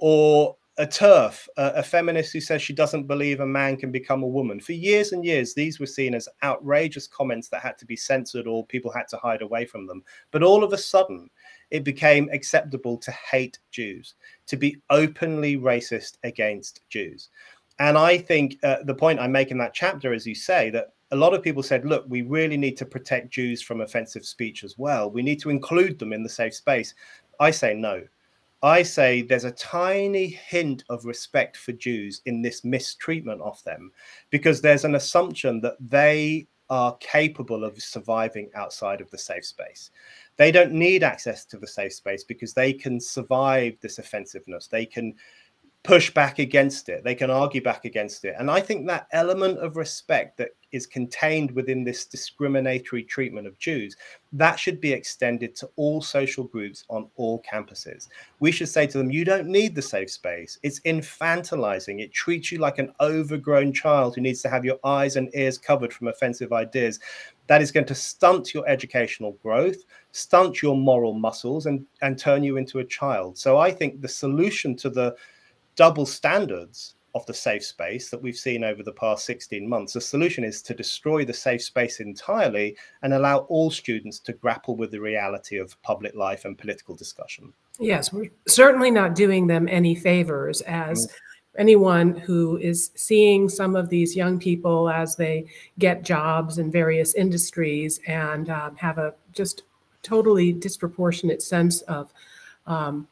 or a TERF, a, a feminist who says she doesn't believe a man can become a woman. For years and years, these were seen as outrageous comments that had to be censored or people had to hide away from them. But all of a sudden, it became acceptable to hate Jews, to be openly racist against Jews. And I think uh, the point I make in that chapter, as you say, that a lot of people said, look, we really need to protect Jews from offensive speech as well. We need to include them in the safe space. I say no. I say there's a tiny hint of respect for Jews in this mistreatment of them, because there's an assumption that they are capable of surviving outside of the safe space. They don't need access to the safe space because they can survive this offensiveness. They can push back against it. They can argue back against it. And I think that element of respect that is contained within this discriminatory treatment of Jews, that should be extended to all social groups on all campuses. We should say to them, you don't need the safe space. It's infantilizing. It treats you like an overgrown child who needs to have your eyes and ears covered from offensive ideas. That is going to stunt your educational growth, stunt your moral muscles, and, and turn you into a child. So I think the solution to the double standards of the safe space that we've seen over the past sixteen months, the solution is to destroy the safe space entirely and allow all students to grapple with the reality of public life and political discussion. Yes, we're certainly not doing them any favors as anyone who is seeing some of these young people as they get jobs in various industries and um, have a just totally disproportionate sense of um,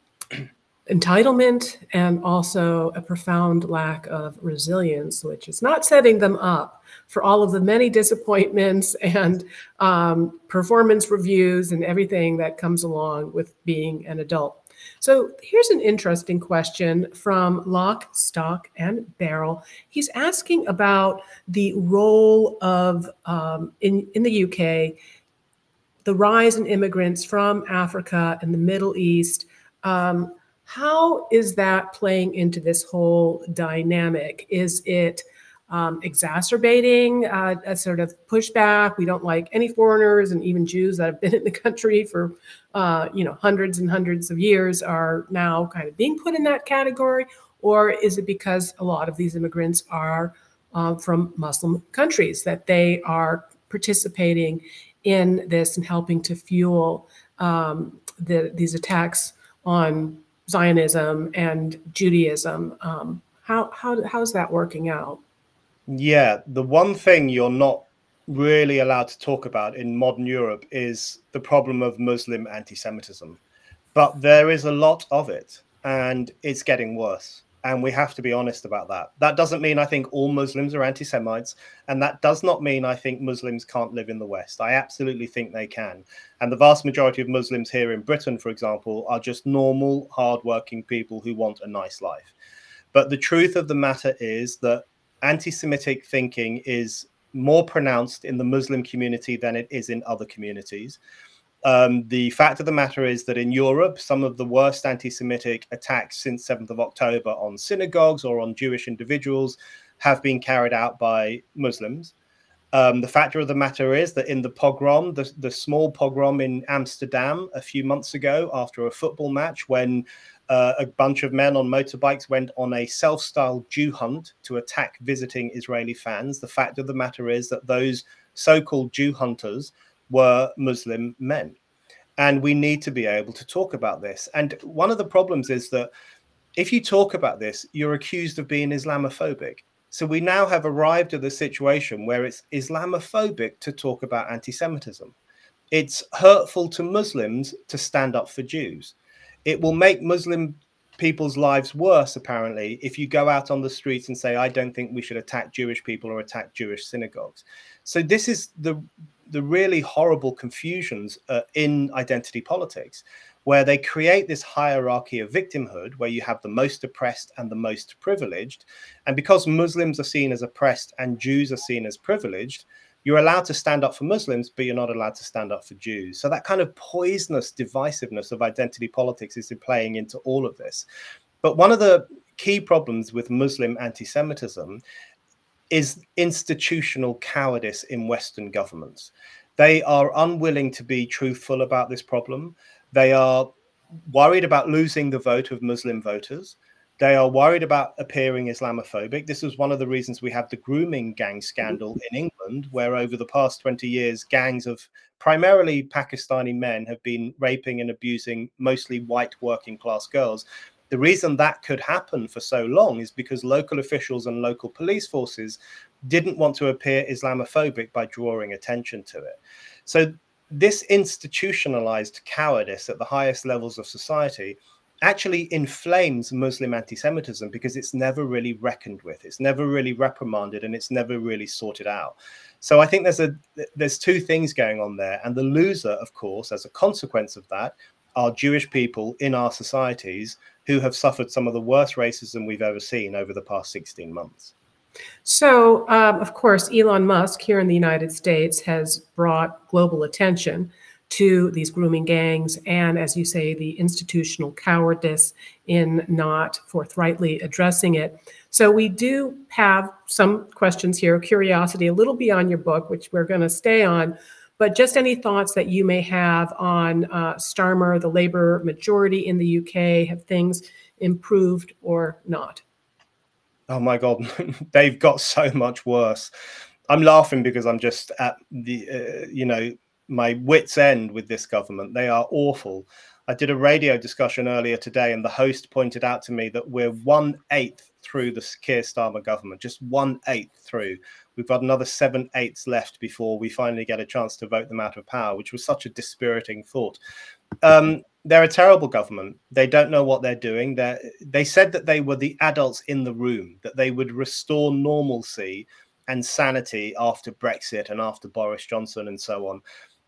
entitlement and also a profound lack of resilience, which is not setting them up for all of the many disappointments and um, performance reviews and everything that comes along with being an adult. So here's an interesting question from Lock, Stock, and Barrel. He's asking about the role of, um, in, in the U K, the rise in immigrants from Africa and the Middle East. Um, how is that playing into this whole dynamic? Is it um, exacerbating uh, a sort of pushback? We don't like any foreigners, and even Jews that have been in the country for uh, you know hundreds and hundreds of years are now kind of being put in that category? Or is it because a lot of these immigrants are uh, from Muslim countries that they are participating in this and helping to fuel um, the, these attacks on Zionism and Judaism? Um, how, how, how's that working out? Yeah, the one thing you're not really allowed to talk about in modern Europe is the problem of Muslim anti-Semitism. But there is a lot of it, and it's getting worse. And we have to be honest about that. That doesn't mean I think all Muslims are anti-Semites, and that does not mean I think Muslims can't live in the West. I absolutely think they can. And the vast majority of Muslims here in Britain, for example, are just normal, hardworking people who want a nice life. But the truth of the matter is that anti-Semitic thinking is more pronounced in the Muslim community than it is in other communities. Um, the fact of the matter is that in Europe, some of the worst anti-Semitic attacks since seventh of October on synagogues or on Jewish individuals have been carried out by Muslims. Um, the fact of the matter is that in the pogrom, the, the small pogrom in Amsterdam a few months ago after a football match, when uh, a bunch of men on motorbikes went on a self-styled Jew hunt to attack visiting Israeli fans, the fact of the matter is that those so-called Jew hunters were Muslim men. And we need to be able to talk about this. And one of the problems is that if you talk about this, you're accused of being Islamophobic. So we now have arrived at the situation where it's Islamophobic to talk about anti-Semitism. It's hurtful to Muslims to stand up for Jews. It will make Muslim people's lives worse, apparently, if you go out on the streets and say, I don't think we should attack Jewish people or attack Jewish synagogues. So this is the the really horrible confusions uh, in identity politics, where they create this hierarchy of victimhood, where you have the most oppressed and the most privileged. And because Muslims are seen as oppressed and Jews are seen as privileged, you're allowed to stand up for Muslims, but you're not allowed to stand up for Jews. So that kind of poisonous divisiveness of identity politics is playing into all of this. But one of the key problems with Muslim anti-Semitism is institutional cowardice in Western governments. They are unwilling to be truthful about this problem. They are worried about losing the vote of Muslim voters. They are worried about appearing Islamophobic. This is one of the reasons we have the grooming gang scandal in England, where over the past twenty years, gangs of primarily Pakistani men have been raping and abusing mostly white working class girls. The reason that could happen for so long is because local officials and local police forces didn't want to appear Islamophobic by drawing attention to it. So this institutionalized cowardice at the highest levels of society actually inflames Muslim anti-Semitism because it's never really reckoned with, it's never really reprimanded, and it's never really sorted out. So I think there's a there's two things going on there, and the loser, of course, as a consequence of that, are Jewish people in our societies who have suffered some of the worst racism we've ever seen over the past sixteen months. So, um, of course, Elon Musk here in the United States has brought global attention to these grooming gangs and, as you say, the institutional cowardice in not forthrightly addressing it. So we do have some questions here, curiosity, a little beyond your book, which we're going to stay on. But just any thoughts that you may have on uh, Starmer, the Labour majority in the U K, have things improved or not? Oh my God, they've got so much worse. I'm laughing because I'm just at the, uh, you know, my wit's end with this government. They are awful. I did a radio discussion earlier today, and the host pointed out to me that we're one eighth through the Keir Starmer government, just one eighth through. We've got another seven eighths left before we finally get a chance to vote them out of power, which was such a dispiriting thought. Um, they're a terrible government. They don't know what they're doing. They're, they said that they were the adults in the room, that they would restore normalcy and sanity after Brexit and after Boris Johnson and so on.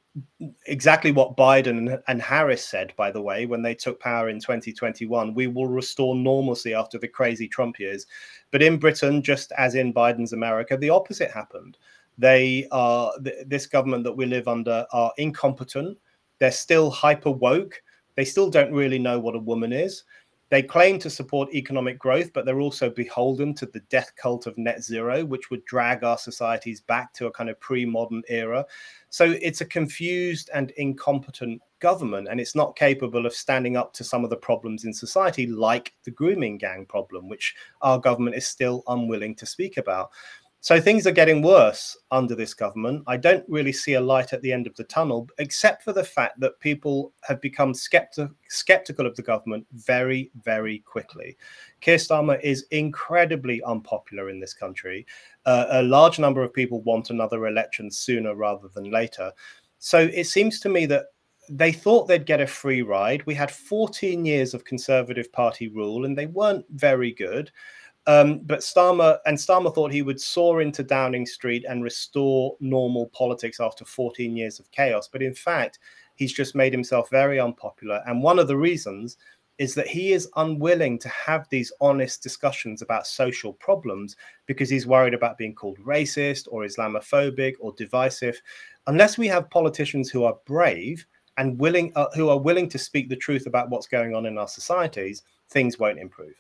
Exactly what Biden and Harris said, by the way, when they took power in twenty twenty-one. We will restore normalcy after the crazy Trump years. But in Britain, just as in Biden's America, the opposite happened. They are, th- this government that we live under are incompetent. They're still hyper woke. They still don't really know what a woman is. They claim to support economic growth, but they're also beholden to the death cult of net zero, which would drag our societies back to a kind of pre-modern era. So it's a confused and incompetent government, and it's not capable of standing up to some of the problems in society, like the grooming gang problem, which our government is still unwilling to speak about. So things are getting worse under this government. I don't really see a light at the end of the tunnel, except for the fact that people have become skepti- skeptical of the government very, very quickly. Keir Starmer is incredibly unpopular in this country. Uh, a large number of people want another election sooner rather than later. So it seems to me that they thought they'd get a free ride. We had fourteen years of Conservative Party rule, and they weren't very good. Um, but Starmer and Starmer thought he would soar into Downing Street and restore normal politics after fourteen years of chaos. But in fact, he's just made himself very unpopular. And one of the reasons is that he is unwilling to have these honest discussions about social problems because he's worried about being called racist or Islamophobic or divisive. Unless we have politicians who are brave and willing, uh, who are willing to speak the truth about what's going on in our societies, things won't improve.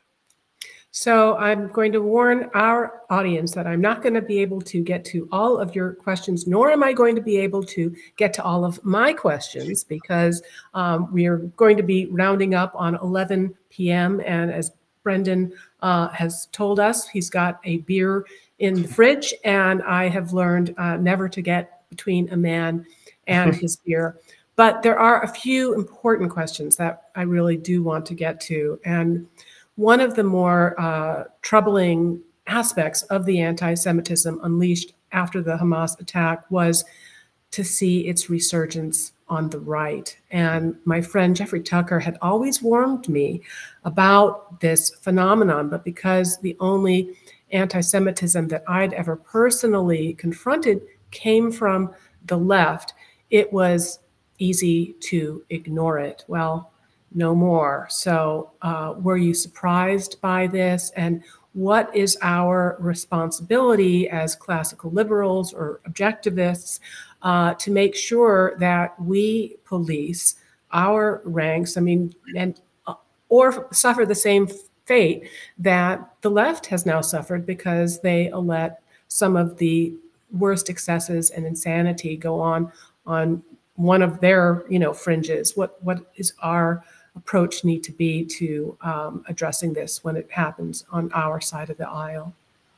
So I'm going to warn our audience that I'm not going to be able to get to all of your questions, nor am I going to be able to get to all of my questions, because um, we are going to be rounding up on eleven p.m. And as Brendan uh, has told us, he's got a beer in the fridge, and I have learned uh, never to get between a man and his beer. But there are a few important questions that I really do want to get to. And one of the more uh, troubling aspects of the anti-Semitism unleashed after the Hamas attack was to see its resurgence on the right. And my friend Jeffrey Tucker had always warned me about this phenomenon, but because the only anti-Semitism that I'd ever personally confronted came from the left, it was easy to ignore it. Well, no more. So uh, were you surprised by this? And what is our responsibility as classical liberals or objectivists uh, to make sure that we police our ranks, I mean, and uh, or suffer the same fate that the left has now suffered because they let some of the worst excesses and insanity go on on one of their, you know, fringes? What what is our approach need to be to um, addressing this when it happens on our side of the aisle?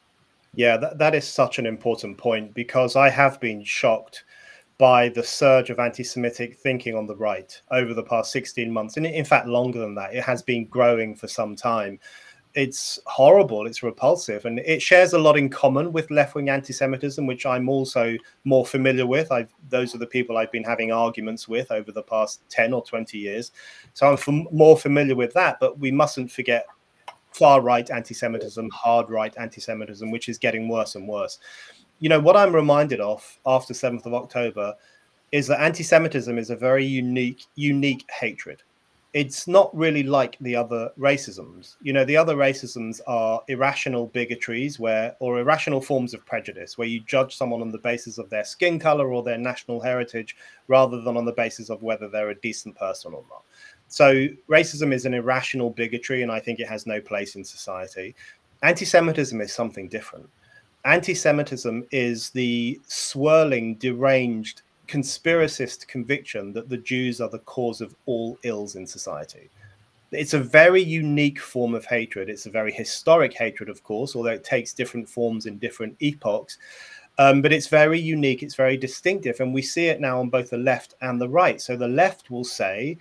Yeah, that, that is such an important point, because I have been shocked by the surge of anti-Semitic thinking on the right over the past sixteen months. And in fact, longer than that, it has been growing for some time. It's horrible, it's repulsive, and it shares a lot in common with left-wing anti-Semitism, which I'm also more familiar with. I've, those are the people I've been having arguments with over the past ten or twenty years. So I'm f- more familiar with that, but we mustn't forget far-right anti-Semitism, hard-right anti-Semitism, which is getting worse and worse. You know, what I'm reminded of after seventh of October is that anti-Semitism is a very unique, unique hatred. It's not really like the other racisms. You know, the other racisms are irrational bigotries where, or irrational forms of prejudice, where you judge someone on the basis of their skin color or their national heritage, rather than on the basis of whether they're a decent person or not. So racism is an irrational bigotry, and I think it has no place in society. Anti-Semitism is something different. Anti-Semitism is the swirling, deranged, conspiracist conviction that the Jews are the cause of all ills in society. It's a very unique form of hatred. It's a very historic hatred, of course, although it takes different forms in different epochs. Um, but it's very unique. It's very distinctive. And we see it now on both the left and the right. So the left will say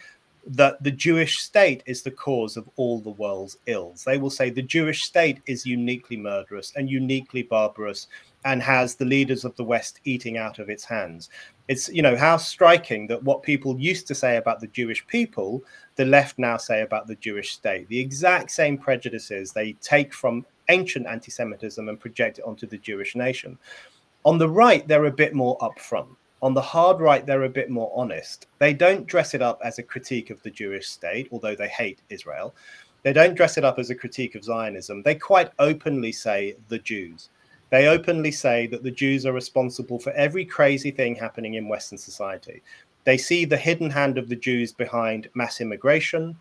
that the Jewish state is the cause of all the world's ills. They will say the Jewish state is uniquely murderous and uniquely barbarous and has the leaders of the West eating out of its hands. It's, you know, how striking that what people used to say about the Jewish people, the left now say about the Jewish state. The exact same prejudices they take from ancient anti-Semitism and project it onto the Jewish nation. On the right, they're a bit more upfront. On the hard right, they're a bit more honest. They don't dress it up as a critique of the Jewish state, although they hate Israel. They don't dress it up as a critique of Zionism. They quite openly say the Jews. They openly say that the Jews are responsible for every crazy thing happening in Western society. They see the hidden hand of the Jews behind mass immigration,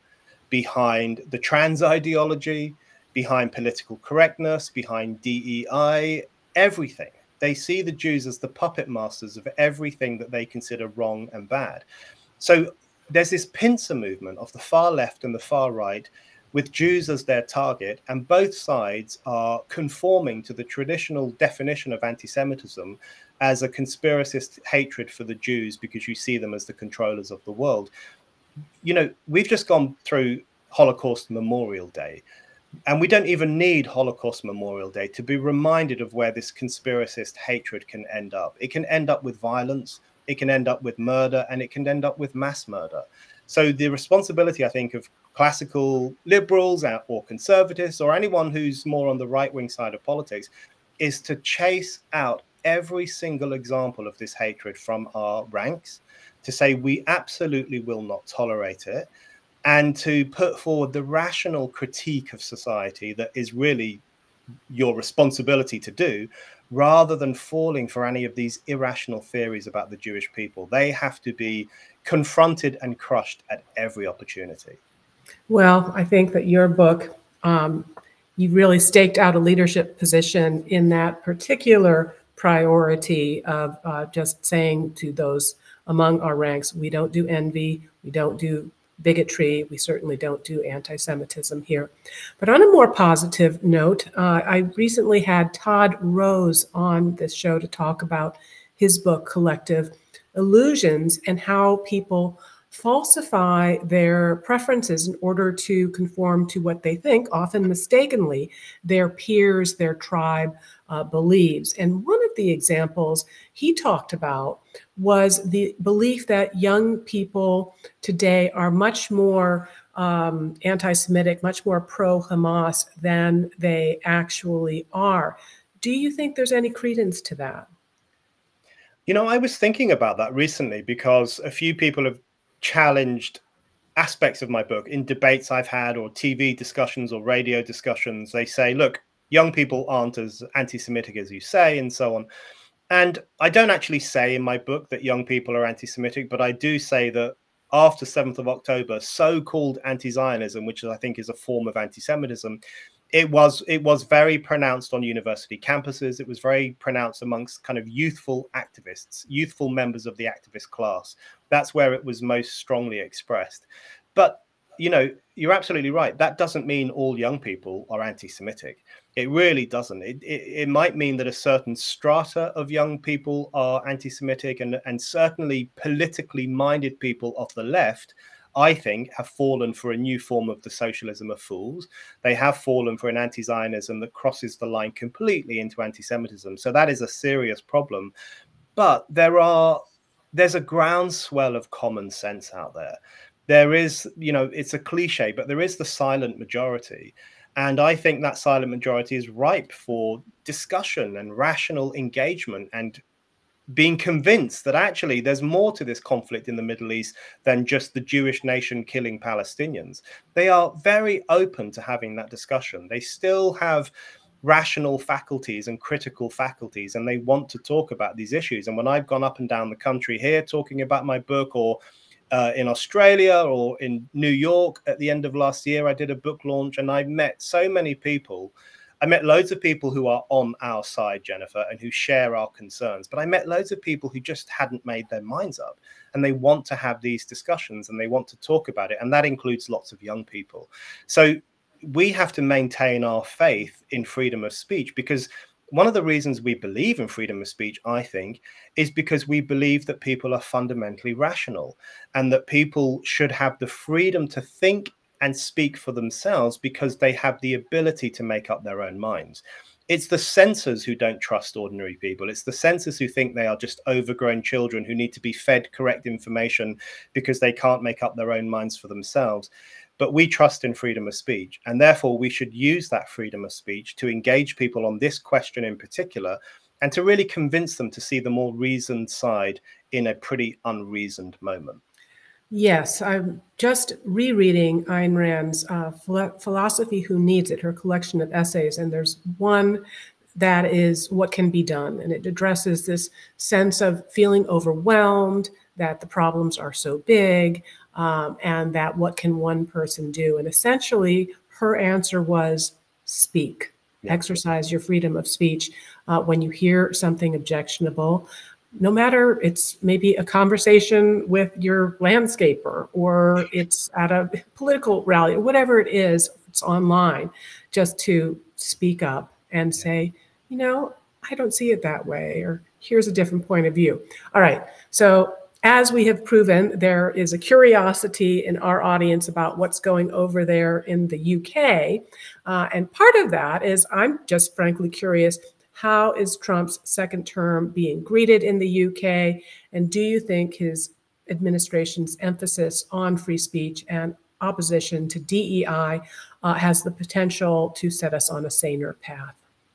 behind the trans ideology, behind political correctness, behind D E I, everything. They see the Jews as the puppet masters of everything that they consider wrong and bad. So there's this pincer movement of the far left and the far right with Jews as their target, and both sides are conforming to the traditional definition of anti-Semitism as a conspiracist hatred for the Jews because you see them as the controllers of the world. You know, we've just gone through Holocaust Memorial Day. And we don't even need Holocaust Memorial Day to be reminded of where this conspiracist hatred can end up. It can end up with violence, it can end up with murder, and it can end up with mass murder. So the responsibility, I think, of classical liberals or conservatives or anyone who's more on the right-wing side of politics is to chase out every single example of this hatred from our ranks, to say we absolutely will not tolerate it, and to put forward the rational critique of society that is really your responsibility to do, rather than falling for any of these irrational theories about the Jewish people. They have to be confronted and crushed at every opportunity. Well, I think that your book, um, you really staked out a leadership position in that particular priority of uh, just saying to those among our ranks, we don't do envy, we don't do bigotry. We certainly don't do anti-Semitism here. But on a more positive note, uh, I recently had Todd Rose on this show to talk about his book, Collective Illusions, and how people falsify their preferences in order to conform to what they think, often mistakenly, their peers, their tribe uh, believes. And one of the examples he talked about was the belief that young people today are much more um, anti-Semitic, much more pro-Hamas than they actually are. Do you think there's any credence to that? You know, I was thinking about that recently because a few people have challenged aspects of my book in debates I've had or T V discussions or radio discussions. They say, look, young people aren't as anti-Semitic as you say, and so on. And I don't actually say in my book that young people are anti-Semitic, but I do say that after seventh of October, so-called anti-Zionism, which I think is a form of anti-Semitism, it was it was very pronounced on university campuses. It was very pronounced amongst kind of youthful activists, youthful members of the activist class. That's where it was most strongly expressed. But, you know, you're absolutely right. That doesn't mean all young people are anti-Semitic. It really doesn't. It, it, it might mean that a certain strata of young people are anti-Semitic, and, and certainly politically minded people of the left, I think, have fallen for a new form of the socialism of fools. They have fallen for an anti-Zionism that crosses the line completely into anti-Semitism. So that is a serious problem. But there are there's a groundswell of common sense out there. There is, you know, it's a cliche, but there is the silent majority. And I think that silent majority is ripe for discussion and rational engagement and being convinced that actually there's more to this conflict in the Middle East than just the Jewish nation killing Palestinians. They are very open to having that discussion. They still have rational faculties and critical faculties, and they want to talk about these issues. And when I've gone up and down the country here talking about my book, or uh, in Australia or in New York at the end of last year, I did a book launch, and I met so many people. I met loads of people who are on our side, Jennifer, and who share our concerns. But I met loads of people who just hadn't made their minds up, and they want to have these discussions and they want to talk about it. And that includes lots of young people. So we have to maintain our faith in freedom of speech, because one of the reasons we believe in freedom of speech, I think, is because we believe that people are fundamentally rational and that people should have the freedom to think and speak for themselves because they have the ability to make up their own minds. It's the censors who don't trust ordinary people. It's the censors who think they are just overgrown children who need to be fed correct information because they can't make up their own minds for themselves. But we trust in freedom of speech, and therefore we should use that freedom of speech to engage people on this question in particular and to really convince them to see the more reasoned side in a pretty unreasoned moment. Yes, I'm just rereading Ayn Rand's uh, Philosophy Who Needs It, her collection of essays, and there's one that is What Can Be Done, and it addresses this sense of feeling overwhelmed, that the problems are so big, um, and that what can one person do? And essentially, her answer was speak. Yeah. Exercise your freedom of speech uh, when you hear something objectionable. No matter it's maybe a conversation with your landscaper or it's at a political rally, whatever it is, it's online, just to speak up and say, you know, I don't see it that way, or here's a different point of view. All right. So as we have proven, there is a curiosity in our audience about what's going over there in the U K. Uh, and part of that is I'm just frankly curious, how is Trump's second term being greeted in the U K? And do you think his administration's emphasis on free speech and opposition to D E I uh, has the potential to set us on a saner path?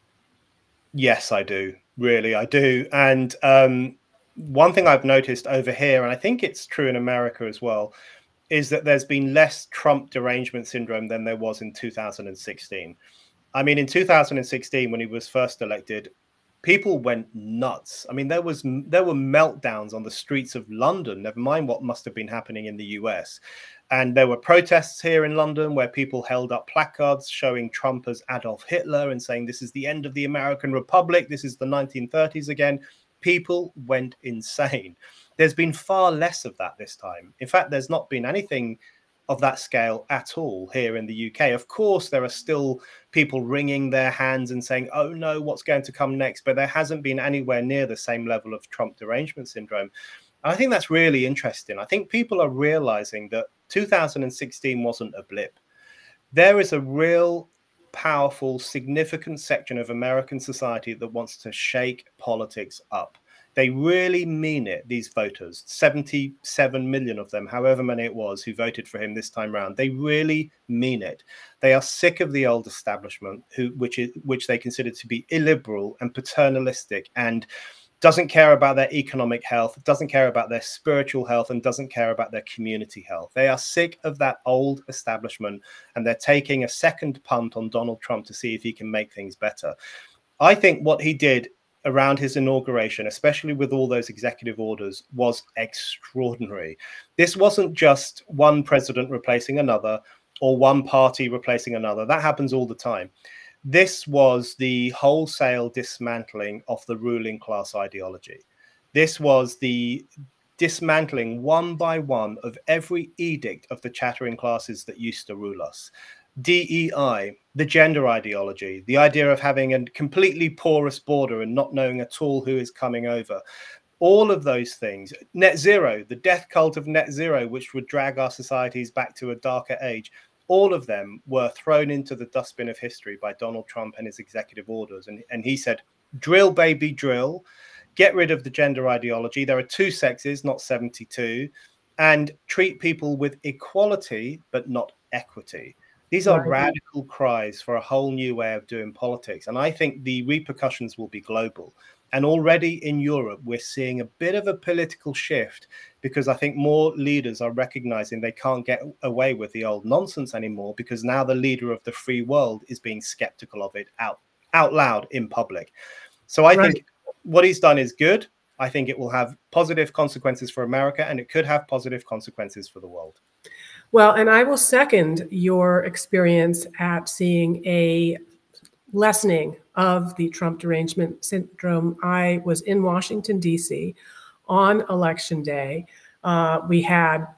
Yes, I do. Really, I do. And um, one thing I've noticed over here, and I think it's true in America as well, is that there's been less Trump derangement syndrome than there was in two thousand sixteen. I mean, in two thousand sixteen, when he was first elected, people went nuts. I mean, there was there were meltdowns on the streets of London, never mind what must have been happening in the U S. And there were protests here in London where people held up placards showing Trump as Adolf Hitler and saying, this is the end of the American Republic. This is the nineteen thirties again. People went insane. There's been far less of that this time. In fact, there's not been anything of that scale at all here in the U K. Of course, there are still people wringing their hands and saying, oh no, what's going to come next? But there hasn't been anywhere near the same level of Trump derangement syndrome. And I think that's really interesting. I think people are realizing that two thousand sixteen wasn't a blip. There is a real powerful, significant section of American society that wants to shake politics up. They really mean it, these voters, seventy-seven million of them, however many it was, who voted for him this time round. They really mean it. They are sick of the old establishment, who, which is, which they consider to be illiberal and paternalistic and doesn't care about their economic health, doesn't care about their spiritual health, and doesn't care about their community health. They are sick of that old establishment, and they're taking a second punt on Donald Trump to see if he can make things better. I think what he did around his inauguration, especially with all those executive orders, was extraordinary. This wasn't just one president replacing another or one party replacing another. That happens all the time. This was the wholesale dismantling of the ruling class ideology. This was the dismantling one by one of every edict of the chattering classes that used to rule us. D E I, the gender ideology, the idea of having a completely porous border and not knowing at all who is coming over. All of those things. Net zero, the death cult of net zero, which would drag our societies back to a darker age. All of them were thrown into the dustbin of history by Donald Trump and his executive orders. And, and he said, drill, baby, drill. Get rid of the gender ideology. There are two sexes, not seventy-two. And treat people with equality, but not equity. These are right. Radical cries for a whole new way of doing politics. And I think the repercussions will be global. And already in Europe, we're seeing a bit of a political shift because I think more leaders are recognizing they can't get away with the old nonsense anymore because now the leader of the free world is being skeptical of it out, out loud in public. So I right. think what he's done is good. I think it will have positive consequences for America, and it could have positive consequences for the world. Well, and I will second your experience at seeing a lessening of the Trump derangement syndrome. I was in Washington, D C on election day. Uh, we had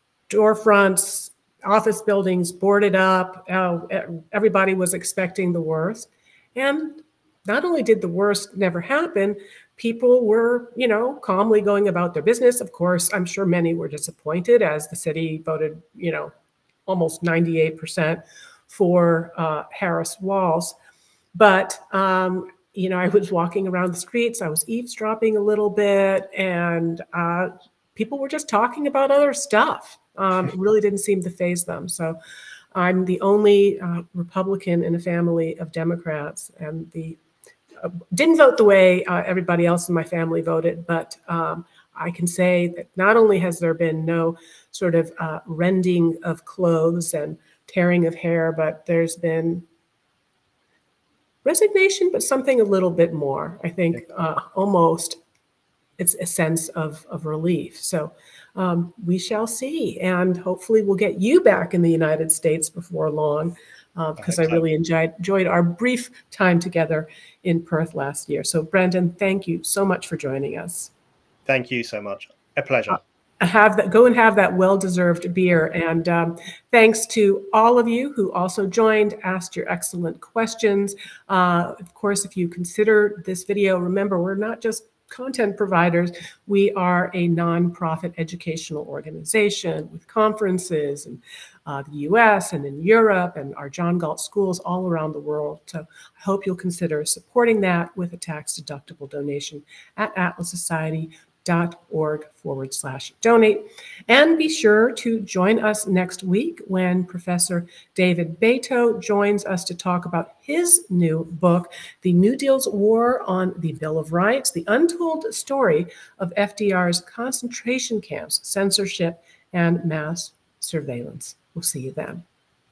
storefronts, office buildings boarded up. Uh, everybody was expecting the worst. And not only did the worst never happen, people were, you know, calmly going about their business. Of course, I'm sure many were disappointed as the city voted, you know, almost ninety-eight percent for uh, Harris Walz. But, um, you know, I was walking around the streets, I was eavesdropping a little bit, and uh, people were just talking about other stuff. Um, it really didn't seem to faze them. So I'm the only uh, Republican in a family of Democrats, and the uh, didn't vote the way uh, everybody else in my family voted, but um, I can say that not only has there been no sort of uh, rending of clothes and tearing of hair, but there's been resignation, but something a little bit more. I think uh, almost it's a sense of, of relief. So um, we shall see. And hopefully we'll get you back in the United States before long, uh, because I, I really enjoyed, enjoyed our brief time together in Perth last year. So Brendan, thank you so much for joining us. Thank you so much. A pleasure. Uh, have that, go and have that well-deserved beer. And um, thanks to all of you who also joined, asked your excellent questions. Uh, of course, if you consider this video, remember, we're not just content providers. We are a nonprofit educational organization with conferences in uh, the U S and in Europe and our John Galt schools all around the world. So I hope you'll consider supporting that with a tax-deductible donation at Atlas Society. Dot org forward slash donate. And be sure to join us next week when Professor David Beito joins us to talk about his new book, The New Deal's War on the Bill of Rights, the untold story of F D R's concentration camps, censorship, and mass surveillance. We'll see you then.